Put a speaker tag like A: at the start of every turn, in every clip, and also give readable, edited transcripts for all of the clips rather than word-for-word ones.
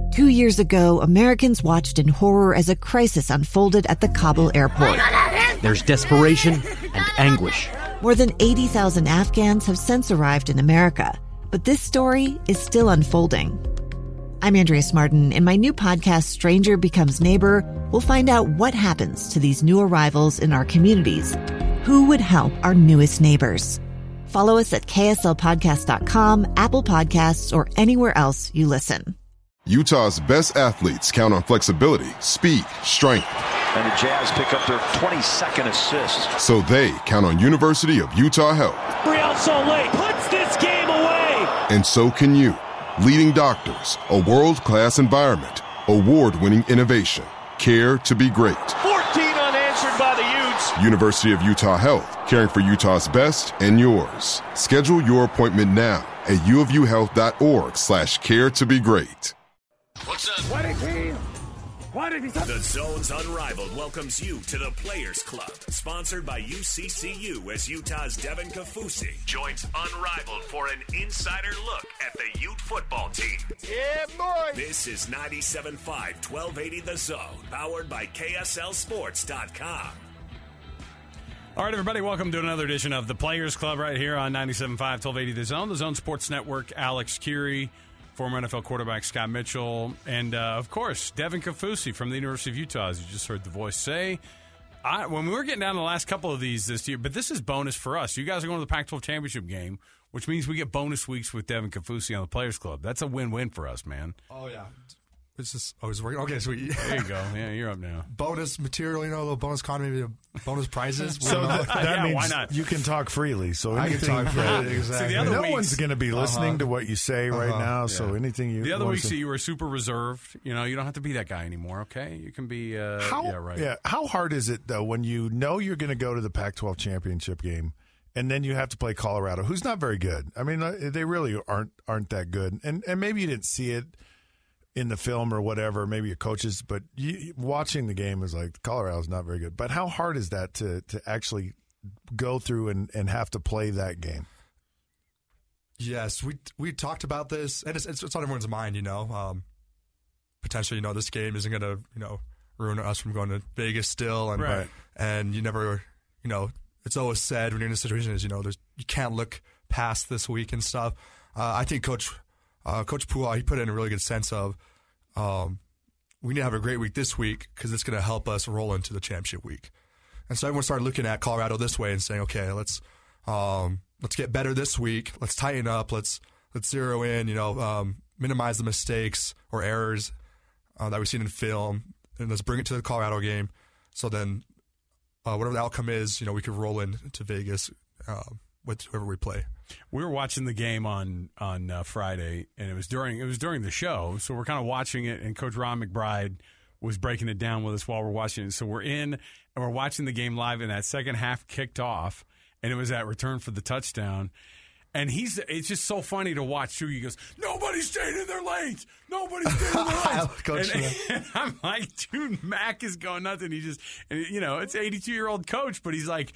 A: 2 years ago, Americans watched in horror as a crisis unfolded at the Kabul airport.
B: There's desperation and anguish.
A: More than 80,000 Afghans have since arrived in America, but this story is still unfolding. I'm Andrea Martin. In my new podcast, Stranger Becomes Neighbor, we'll find out what happens to these new arrivals in our communities. Who would help our newest neighbors? Follow us at kslpodcast.com, Apple Podcasts, or anywhere else you listen.
C: Utah's best athletes count on flexibility, speed, strength.
D: And the Jazz pick up their 22nd assist.
C: So they count on University of Utah Health.
E: Real Soleil puts this game away.
C: And so can you. Leading doctors, a world-class environment, award-winning innovation, care to be great.
E: 14 unanswered by the Utes.
C: University of Utah Health, caring for Utah's best and yours. Schedule your appointment now at uofuhealth.org/care to be great.
F: What's up? The Zone's Unrivaled welcomes you to the Players Club, sponsored by UCCU, as Utah's Devin Kafusi joins Unrivaled for an insider look at the Ute football team.
E: Yeah, boy.
F: This is 97.5 1280 The Zone, powered by KSLSports.com.
G: All right, everybody, welcome to another edition of the Players Club right here on 97.5 1280 The Zone. The Zone Sports Network, Alex Curie, former NFL quarterback Scott Mitchell, and, of course, Devin Kafusi from the University of Utah, as you just heard the voice say. When we were getting down to the last couple of these this year, but this is bonus for us. You guys are going to the Pac-12 championship game, which means we get bonus weeks with Devin Kafusi on the Players Club. That's a win-win for us, man.
H: Oh, yeah. It's just always working. Okay, sweet.
G: There you go. Yeah, you're up now.
H: Bonus material, a little bonus content, maybe bonus prizes.
I: So that means
G: why not?
I: You can talk freely. So
H: I can talk freely, exactly.
G: See,
I: no one's going to be listening to what you say right now, so anything you...
G: The other weeks that you were super reserved, you don't have to be that guy anymore, okay? You can be,
I: How hard is it, though, when you know you're going to go to the Pac-12 championship game, and then you have to play Colorado, who's not very good? I mean, they really aren't that good. And maybe you didn't see it in the film or whatever, maybe your coaches, but watching the game is like, Colorado's not very good. But how hard is that to actually go through and have to play that game?
H: Yes, we talked about this, and it's on everyone's mind, potentially, this game isn't going to, ruin us from going to Vegas still. And,
G: right.
H: And you never, it's always said when you're in a situation is, you can't look past this week and stuff. I think Coach Poole, he put it in a really good sense of we need to have a great week this week because it's going to help us roll into the championship week. And so everyone started looking at Colorado this way and saying, okay, let's get better this week. Let's tighten up. Let's zero in. Minimize the mistakes or errors that we've seen in film, and let's bring it to the Colorado game. So then, whatever the outcome is, we could roll into Vegas with whoever we play.
G: We were watching the game on Friday, and it was during the show, so we're kind of watching it, and Coach Ron McBride was breaking it down with us while we're watching it. So we're in, and we're watching the game live, and that second half kicked off, and it was that return for the touchdown. And it's just so funny to watch, too. He goes, nobody's staying in their lanes. Nobody's staying in their lanes. and I'm like, dude, Mac is going nuts. And it's an 82-year-old coach, but he's like,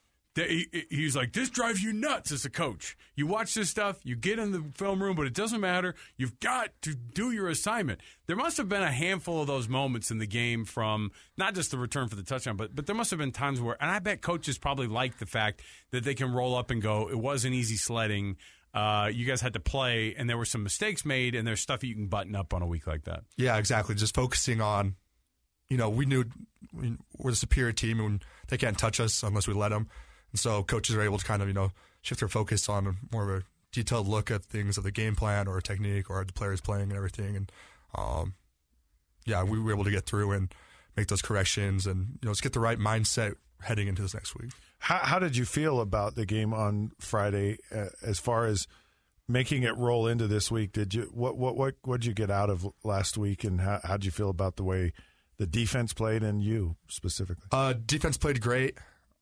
G: this drives you nuts as a coach. You watch this stuff, you get in the film room, but it doesn't matter. You've got to do your assignment. There must have been a handful of those moments in the game from not just the return for the touchdown, but there must have been times where, and I bet coaches probably like the fact that they can roll up and go, it wasn't easy sledding. You guys had to play, and there were some mistakes made, and there's stuff you can button up on a week like that.
H: Yeah, exactly. Just focusing on, we knew we're the superior team, and they can't touch us unless we let them. And so coaches are able to kind of, shift their focus on more of a detailed look at things of the game plan or a technique or the players playing and everything. And, we were able to get through and make those corrections and, let's get the right mindset heading into this next week.
I: How did you feel about the game on Friday as far as making it roll into this week? What did you get out of last week, and how did you feel about the way the defense played and you specifically?
H: Defense played great.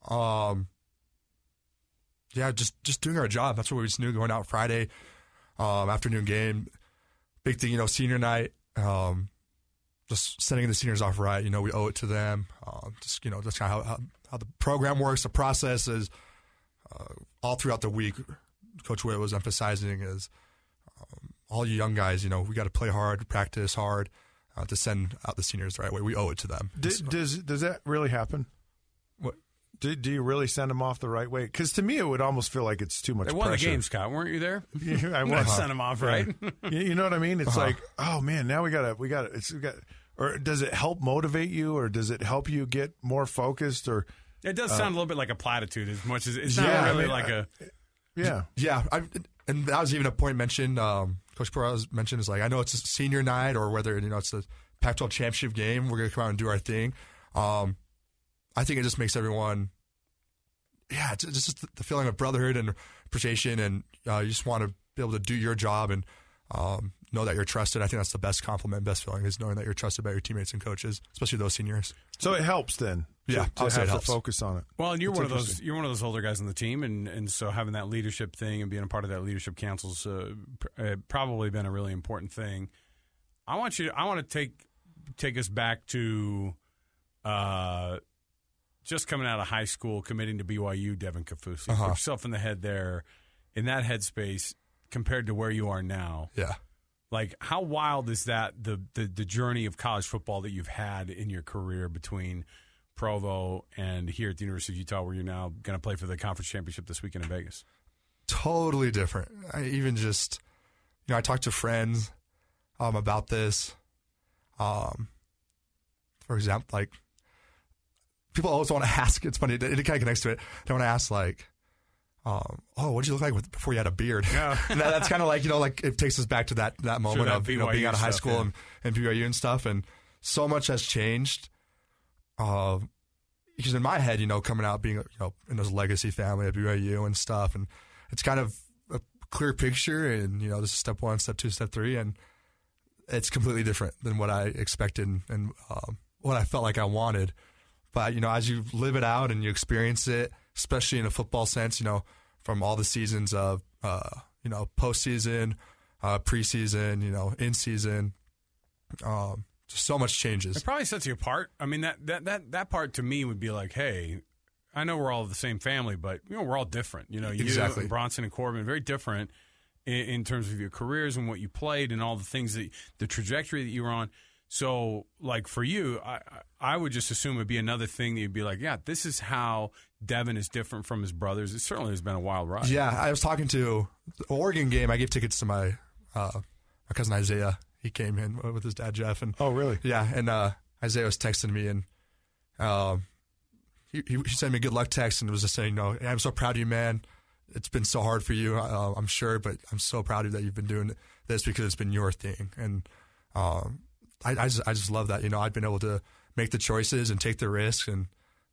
H: Just doing our job. That's what we just knew going out Friday afternoon game. Big thing, senior night. Just sending the seniors off right. We owe it to them. That's kind of how the program works. The process is all throughout the week. Coach Witt was emphasizing is all you young guys, we got to play hard, practice hard to send out the seniors the right way. We owe it to them.
I: Does that really happen?
H: What?
I: Do you really send them off the right way? Because to me, it would almost feel like it's too much
G: They
I: pressure.
G: won the game, Scott. Weren't you there?
I: Yeah, I
G: You
I: was.
G: sent them off, right?
I: You know what I mean? It's like, oh man, now we got. Or does it help motivate you, or does it help you get more focused? Or
G: It does sound a little bit like a platitude, as much as it's not
I: Yeah,
G: really
I: I mean,
G: like a.
I: yeah,
H: Yeah, and that was even a point mentioned. Coach Perez mentioned is like, I know it's a senior night or whether it's the Pac-12 championship game. We're going to come out and do our thing. I think it just makes everyone. Yeah, it's just the feeling of brotherhood and appreciation, and you just want to be able to do your job and know that you're trusted. I think that's the best compliment, best feeling is knowing that you're trusted by your teammates and coaches, especially those seniors.
I: so it helps then.
H: Yeah,
I: to
H: I would say
I: have
H: it
I: to
H: helps.
I: focus on it.
G: Well, and you're
I: That's
G: one of those.
I: interesting.
G: You're one of those older guys on the team, and so having that leadership thing and being a part of that leadership council's probably been a really important thing. I want to take us back to just coming out of high school, committing to BYU, Devin Kaufusi. Put yourself in the head there, in that headspace, compared to where you are now.
H: Yeah.
G: Like, how wild is that, the journey of college football that you've had in your career between Provo and here at the University of Utah, where you're now going to play for the conference championship this weekend in Vegas?
H: Totally different. I even just, I talked to friends about this. For example, like, people always want to ask, it's funny, it kind of connects to it. They want to ask, like, what'd you look like before you had a beard?
G: Yeah.
H: And that's kind of like, like it takes us back to that moment
G: that
H: of being
G: BYU
H: out of high
G: stuff,
H: school and BYU and stuff. And so much has changed. Because in my head, coming out being, in this legacy family at BYU and stuff, and it's kind of a clear picture, and, this is step 1, step 2, step 3, and it's completely different than what I expected and what I felt like I wanted. But, as you live it out and you experience it, especially in a football sense, from all the seasons of, postseason, preseason, in season, just so much changes.
G: It probably sets you apart. I mean, that part to me would be like, hey, I know we're all the same family, but, we're all different.
H: Exactly.
G: You and Bronson and Corbin, very different in terms of your careers and what you played and all the things the trajectory that you were on. So, like, for you, I would just assume it would be another thing that you'd be like, yeah, this is how Devin is different from his brothers. It certainly has been a wild ride.
H: Yeah, I was talking to the Oregon game. I gave tickets to my cousin Isaiah. He came in with his dad, Jeff. And,
I: Oh, really?
H: Yeah, and Isaiah was texting me, and he sent me a good luck text and was just saying, hey, I'm so proud of you, man. It's been so hard for you, I'm sure, but I'm so proud of you that you've been doing this because it's been your thing. And I just love that. I've been able to make the choices and take the risks and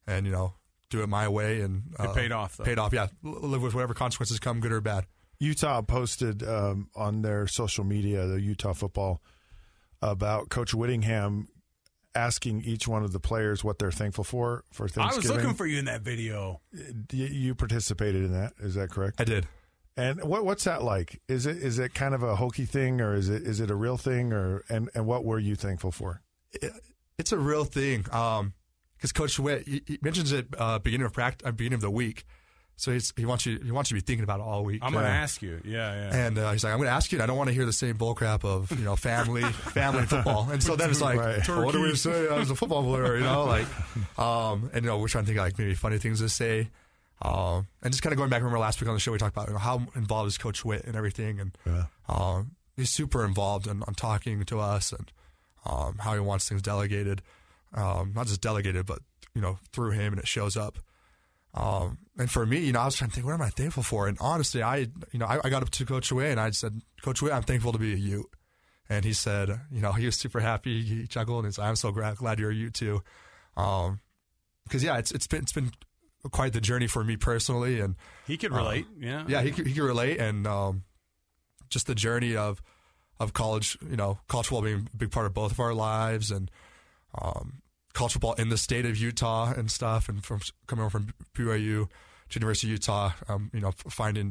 H: do it my way. And
G: It paid off, though.
H: Paid off, yeah. Live with whatever consequences come, good or bad.
I: Utah posted on their social media, the Utah football, about Coach Whittingham asking each one of the players what they're thankful for Thanksgiving.
G: I was looking for you in that video.
I: You participated in that. Is that correct?
H: I did.
I: And what's that like? Is it kind of a hokey thing, or is it a real thing, and what were you thankful for?
H: It's a real thing. Because Coach Witt, he mentions it beginning of the week. So he wants you to be thinking about it all week.
G: I'm going to ask you. Yeah.
H: And he's like, I'm going to ask you, and I don't want to hear the same bullcrap of, family football. And so then it's like,
I: Right.
H: what do we say as a football player, and, we're trying to think of, like, maybe funny things to say. And just kind of going back, remember last week on the show, we talked about how involved is Coach Witt and everything. And he's super involved on talking to us and how he wants things delegated. Not just delegated, but, through him, and it shows up. And for me, I was trying to think, what am I thankful for? And honestly, I got up to Coach Witt and I said, Coach Witt, I'm thankful to be a Ute. And he said, he was super happy. He chuckled and he said, I'm so glad you're a Ute too. Because it's been quite the journey for me personally. And
G: he could relate.
H: Yeah, he could relate. And just the journey of college, college football being a big part of both of our lives, and college football in the state of Utah and stuff, and from coming over from BYU to University of Utah, finding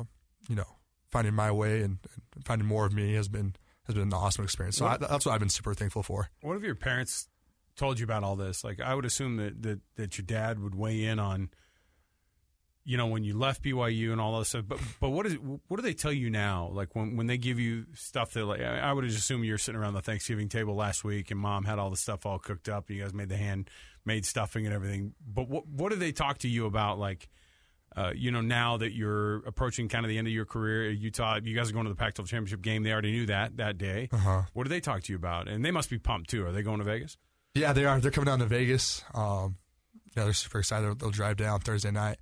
H: my way and finding more of me has been an awesome experience. So that's what I've been super thankful for.
G: What have your parents told you about all this? Like, I would assume that your dad would weigh in on, when you left BYU and all that stuff. But what do they tell you now? Like when they give you stuff that, like, I would just assume you're sitting around the Thanksgiving table last week and Mom had all the stuff all cooked up. You guys made the handmade stuffing and everything. But what do they talk to you about? Like, now that you're approaching kind of the end of your career at Utah, you guys are going to the Pac-12 championship game. They already knew that day.
H: Uh-huh.
G: What do they talk to you about? And they must be pumped too. Are they going to Vegas?
H: Yeah, they are. They're coming down to Vegas. They're super excited. They'll drive down Thursday night.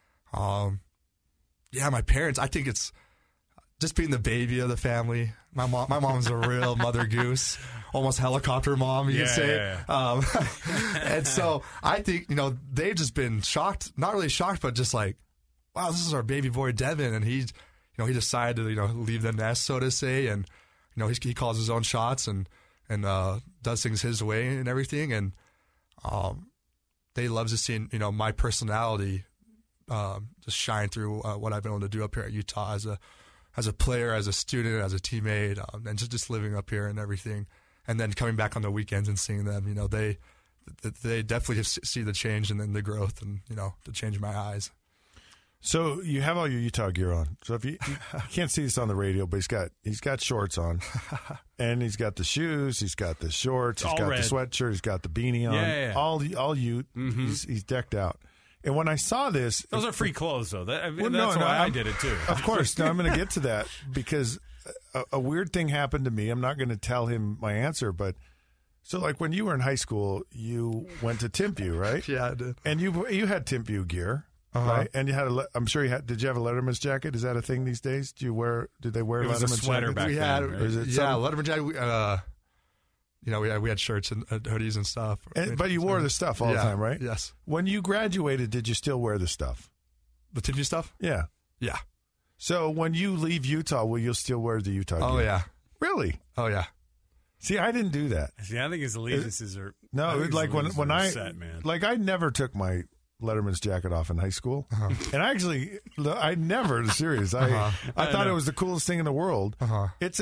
H: My parents, I think it's just being the baby of the family. My mom's a real mother goose, almost helicopter mom, you could say.
G: Yeah.
H: And so I think, they've just been shocked, not really shocked, but just like, wow, this is our baby boy Devin. And he decided to, leave the nest, so to say. And, he calls his own shots and does things his way and everything. And, they love to see, my personality just shine through what I've been able to do up here at Utah as a player, as a student, as a teammate, and just living up here and everything. And then coming back on the weekends and seeing them, they definitely see the change and then the growth and, the change in my eyes.
I: So you have all your Utah gear on. So if you can't see this on the radio, but he's got shorts on, and he's got the shoes, he's got the shorts, he's got the sweatshirt, he's got the beanie on.
G: Yeah.
I: All Ute. Mm-hmm. He's decked out. And when I saw this,
G: those are free clothes, though. That's why I did it too.
I: Of course. Now I'm going to get to that because a weird thing happened to me. I'm not going to tell him my answer, but so like when you were in high school, you went to Timpview, right?
H: Yeah, I did.
I: And you had Timpview gear. Right, and you had I'm sure you had. Did you have a Letterman's jacket? Is that a thing these days? Did they wear
G: it
I: Letterman's
G: was a sweater
I: jackets?
G: back then?
H: Letterman jacket. We had shirts and hoodies and stuff.
I: But you wore the stuff all the time, right?
H: Yes.
I: When you graduated, did you still wear the stuff?
H: The Timpview stuff?
I: Yeah.
H: Yeah.
I: So when you leave Utah, will you still wear the Utah gear?
H: Oh yeah.
I: Really?
H: Oh yeah.
I: See, I didn't do that.
G: See, I think his allegiances are
I: like when I
G: set, man.
I: Like I never took my Letterman's jacket off in high school, and I never serious. I thought it was the coolest thing in the world. It's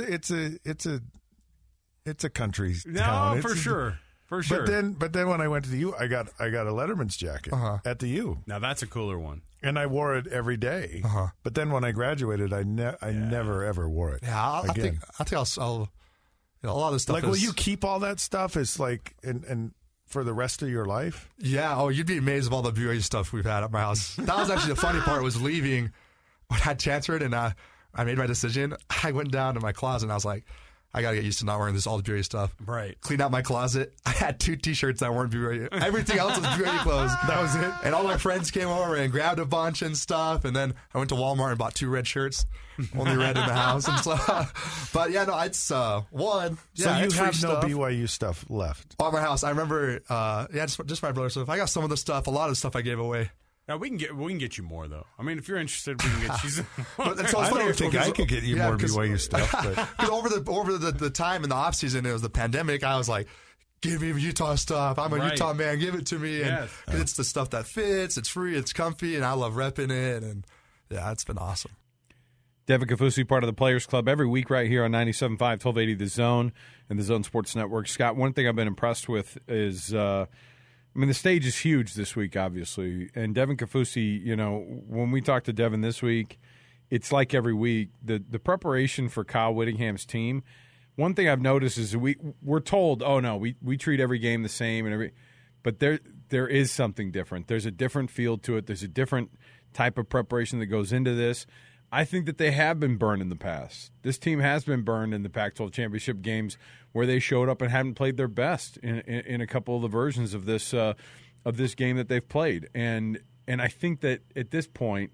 I: a country town.
G: For sure.
I: But then when I went to the U, I got a Letterman's jacket at the U.
G: Now that's a cooler one,
I: and I wore it every day. But then when I graduated, I never ever wore it.
H: Yeah, I think I'll a lot of the stuff.
I: Like, will you keep all that stuff? Is like and for the rest of your life?
H: Yeah. Oh, you'd be amazed of all the BYU stuff we've had at my house. That was actually the funny part, was leaving when I transferred and I made my decision. I went down to my closet and I was like, I got to get used to not wearing all the BYU stuff.
G: Right.
H: Cleaned out my closet. I had 2 T-shirts that weren't BYU. Everything else was BYU clothes.
I: That was it.
H: And all my friends came over and grabbed a bunch and stuff. And then I went to Walmart and bought 2 red shirts. Only red in the house. And so, but yeah, no, it's one.
I: So
H: yeah,
I: you have
H: stuff.
I: no BYU stuff left?
H: On my house. I remember, just my brother stuff. I got some of the stuff. A lot of the stuff I gave away.
G: Now we can get you more though. I mean, if you're interested, we can get you some.
I: I don't think I could get you more BYU stuff.
H: Because over the time in the off season, it was the pandemic. I was like, give me Utah stuff. I'm a Utah man. Give it to me. And it's the stuff that fits. It's free. It's comfy, and I love repping it. And yeah, it's been awesome.
B: Devin Kafusi, part of the Players Club, every week right here on 97.5, 1280 The Zone and the Zone Sports Network. Scott, one thing I've been impressed with is, the stage is huge this week, obviously. And Devin Kafusi, when we talked to Devin this week, it's like every week. The preparation for Kyle Whittingham's team, one thing I've noticed is we're told, oh, no, we treat every game the same, but there is something different. There's a different feel to it. There's a different type of preparation that goes into this. I think that they have been burned in the past. This team has been burned in the Pac-12 championship games where they showed up and hadn't played their best in a couple of the versions of this game that they've played. And I think that at this point,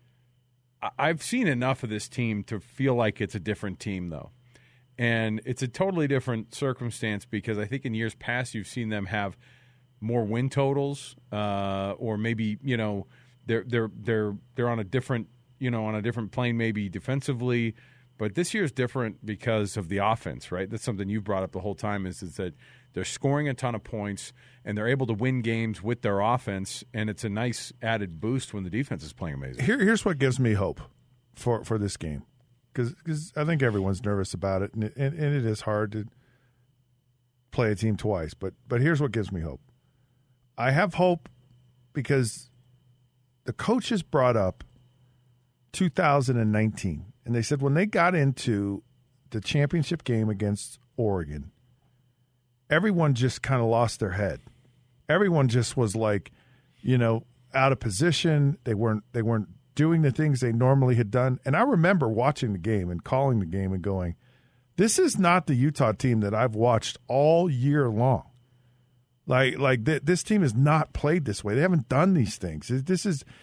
B: I've seen enough of this team to feel like it's a different team, though. And it's a totally different circumstance because I think in years past you've seen them have more win totals, or maybe they're on a different plane maybe defensively, but this year's different because of the offense, right? That's something you've brought up the whole time is that they're scoring a ton of points and they're able to win games with their offense, and it's a nice added boost when the defense is playing amazing.
I: Here's what gives me hope for this game, because I think everyone's nervous about it, and it is hard to play a team twice, but here's what gives me hope. I have hope because the coaches brought up 2019, and they said when they got into the championship game against Oregon, everyone just kind of lost their head. Everyone just was like, out of position. They weren't doing the things they normally had done. And I remember watching the game and calling the game and going, this is not the Utah team that I've watched all year long. This team has not played this way. They haven't done these things. It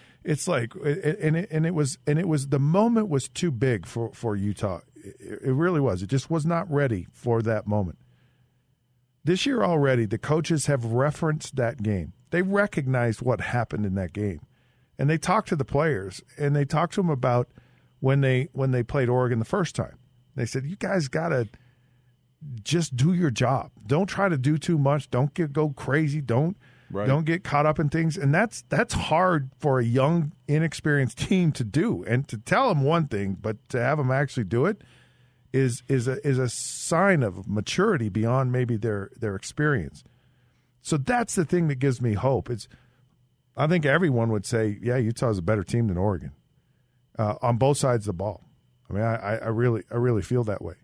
I: was the moment was too big for Utah. It really was. It just was not ready for that moment. This year already, the coaches have referenced that game. They recognized what happened in that game. And they talked to the players, and they talked to them about when they played Oregon the first time. They said, you guys got to just do your job. Don't try to do too much. Don't go crazy. Don't get caught up in things. And that's hard for a young, inexperienced team to do. And to tell them one thing, but to have them actually do it is a sign of maturity beyond maybe their experience. So that's the thing that gives me hope. I think everyone would say, yeah, Utah's a better team than Oregon on both sides of the ball. I mean, I really feel that way.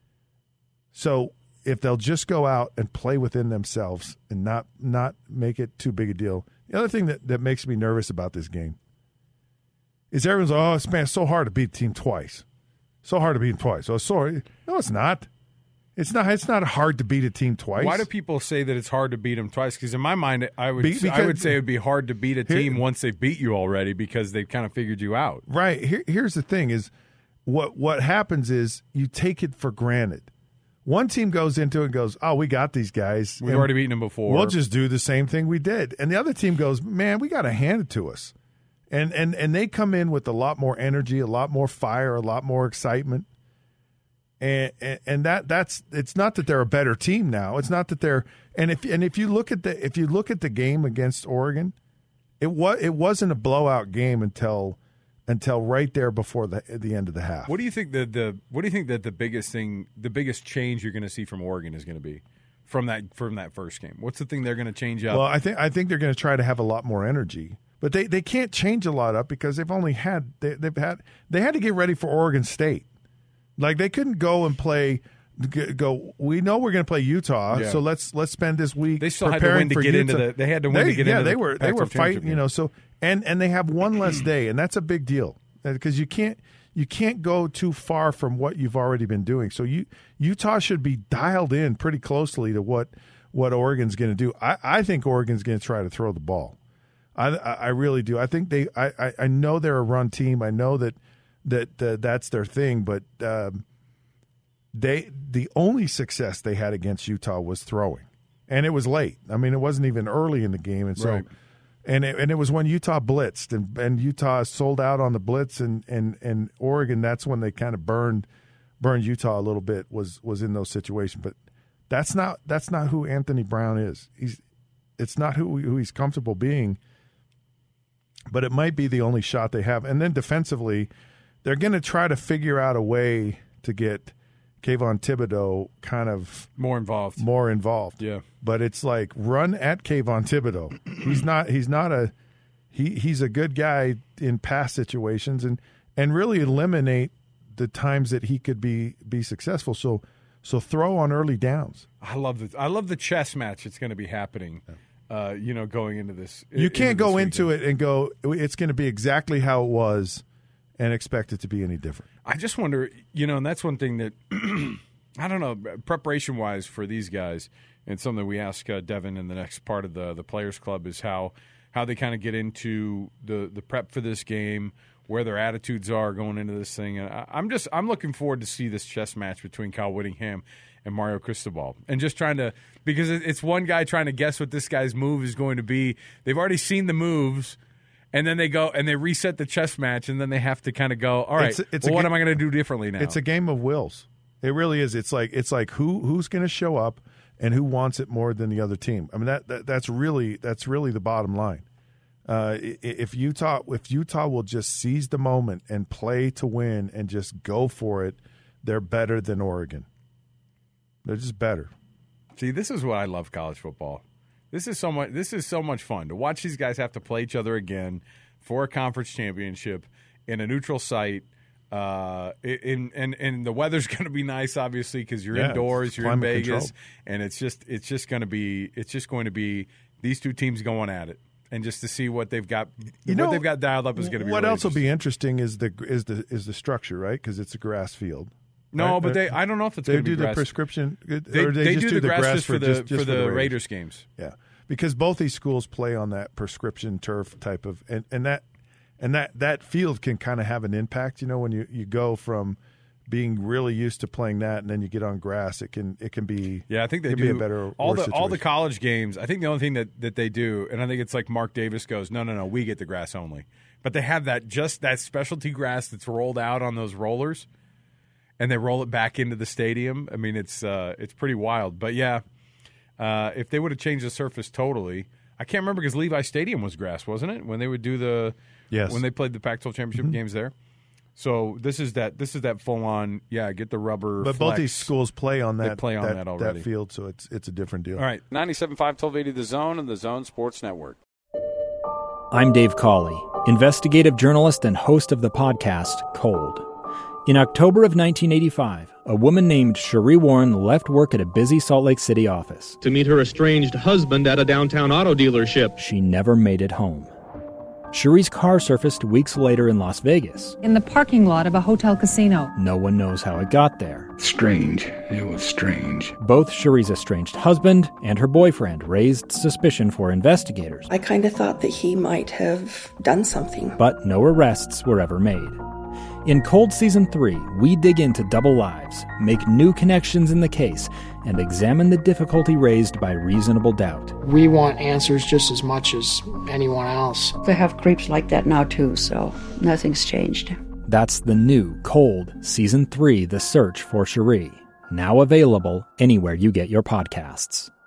I: So if they'll just go out and play within themselves and not make it too big a deal. The other thing that makes me nervous about this game is everyone's it's so hard to beat a team twice. So hard to beat them twice. Oh, sorry. No, it's not. It's not hard to beat a team twice.
B: Why do people say that it's hard to beat them twice? Because in my mind, I would say it would be hard to beat a team once they beat you already because they've kind of figured you out.
I: Right. Here's the thing is what happens is you take it for granted. One team goes into it and goes, oh, we got these guys.
B: We've already beaten them before.
I: We'll just do the same thing we did. And the other team goes, man, we got to hand it to us. And they come in with a lot more energy, a lot more fire, a lot more excitement. And that's it's not that they're a better team now. It's not that they're if you look at the game against Oregon, it wasn't a blowout game until right there before the end of the half.
B: What do you think that the biggest change you're going to see from Oregon is going to be from that first game? What's the thing they're going to change up?
I: Well, I think they're going to try to have a lot more energy. But they can't change a lot up because they had to get ready for Oregon State. Like they couldn't go and play. We know we're going to play Utah, so let's spend this week.
B: They still
I: preparing
B: had to win to get into the. They had to win to get into.
I: They were fighting. So and they have one less day, and that's a big deal because you can't go too far from what you've already been doing. So Utah should be dialed in pretty closely to what Oregon's going to do. I think Oregon's going to try to throw the ball. I really do. I think I know they're a run team. I know that that's their thing, but the only success they had against Utah was throwing, and it was late. I mean, it wasn't even early in the game, and so
B: right.
I: and it was when Utah blitzed and Utah sold out on the blitz, and Oregon. That's when they kind of burned Utah a little bit. Was in those situations, but that's not who Anthony Brown is. It's not who he's comfortable being. But it might be the only shot they have. And then defensively, they're going to try to figure out a way to get Kayvon Thibodeau kind of
B: more involved.
I: Yeah. But it's like run at Kayvon Thibodeau. He's a good guy in pass situations and really eliminate the times that he could be successful. So throw on early downs.
B: I love the chess match that's going to be happening. Going into this.
I: You can't go into it and go, it's going to be exactly how it was and expect it to be any different.
B: I just wonder, and that's one thing that, I don't know, preparation-wise for these guys, and something we ask Devin in the next part of the Players Club is how they kind of get into the prep for this game, where their attitudes are going into this thing. And I'm looking forward to see this chess match between Kyle Whittingham and Mario Cristobal, and just trying to, because it's one guy trying to guess what this guy's move is going to be. They've already seen the moves, and then they go and they reset the chess match, and then they have to kind of go, all right, what am I going to do differently now?
I: It's a game of wills. It really is. It's like who's going to show up and who wants it more than the other team. I mean that's really the bottom line. If Utah will just seize the moment and play to win and just go for it, they're better than Oregon. They're just better.
B: See, this is what I love college football. This is so much fun to watch these guys have to play each other again for a conference championship in a neutral site. And the weather's going to be nice, obviously, because you're indoors, you're in Vegas, controlled. And it's just going to be these two teams going at it, and just to see what they've got, they've got dialed up is going to be.
I: What
B: really
I: else will be interesting is the structure, right? Because it's a grass field.
B: No,
I: right?
B: but I don't know if it's going to be
I: grass. They do the prescription. They just do the grass just for the
B: Raiders games.
I: Yeah, because both these schools play on that prescription turf type of, and that field can kind of have an impact. When you go from being really used to playing that, and then you get on grass, it can be.
B: Yeah, I think they do
I: be a better
B: all the college games. I think the only thing that they do, and I think it's like Mark Davis goes, no, we get the grass only. But they have that specialty grass that's rolled out on those rollers, and they roll it back into the stadium. I mean, it's pretty wild. But yeah, if they would have changed the surface totally, I can't remember because Levi Stadium was grass, wasn't it? When they would do when they played the Pac-12 championship games there. So this is that full on, get the rubber.
I: But both these schools play on that.
B: They play on that already.
I: That field, so it's a different deal.
B: All right,
J: 97.5 1280 The Zone and the Zone Sports Network.
K: I'm Dave Cawley, investigative journalist and host of the podcast Cold. In October of 1985, a woman named Cherie Warren left work at a busy Salt Lake City office
L: to meet her estranged husband at a downtown auto dealership.
K: She never made it home. Cherie's car surfaced weeks later in Las Vegas.
M: In the parking lot of a hotel casino.
K: No one knows how it got there.
N: Strange. It was strange.
K: Both Cherie's estranged husband and her boyfriend raised suspicion for investigators.
O: I kind of thought that he might have done something.
K: But no arrests were ever made. In Cold Season 3, we dig into double lives, make new connections in the case, and examine the difficulty raised by reasonable doubt.
P: We want answers just as much as anyone else.
Q: They have creeps like that now too, so nothing's changed.
K: That's the new Cold Season 3, The Search for Cherie, now available anywhere you get your podcasts.